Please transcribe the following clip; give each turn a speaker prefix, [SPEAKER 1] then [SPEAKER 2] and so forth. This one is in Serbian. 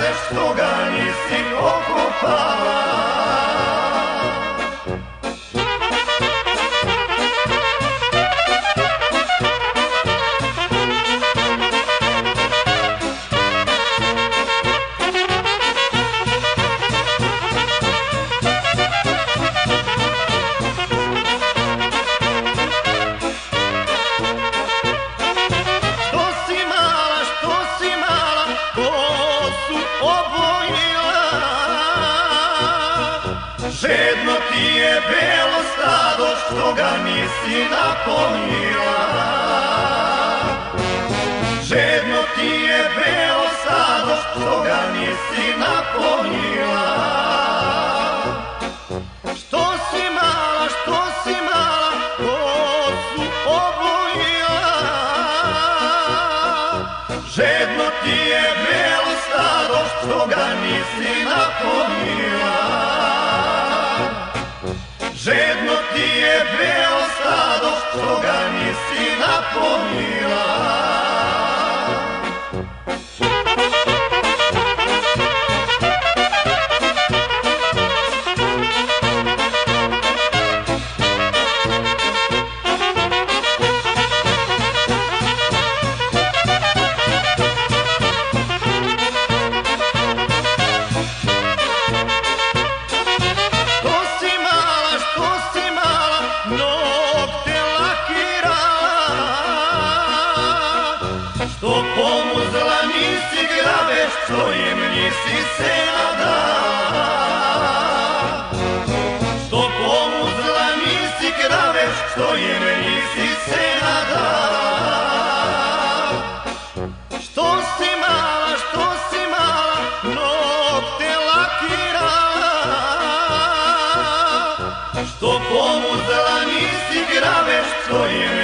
[SPEAKER 1] graveš, što ga nisi okopala. Žedno ti je belo stado, što ga nisi naponila. Žedno ti je belo stado, što ga nisi naponila. Što si mala, kosu obojila. Žedno ti je belo stado, što ga nisi naponila. Žedno ti je belo stado, što ga nisi naponila. Što pomuzla nisi graveš, što im nisi se nadala. Što pomuzla nisi graveš, što im nisi se nadala. Što si mala, nokte lakirala. Što pomuzla nisi graveš, što im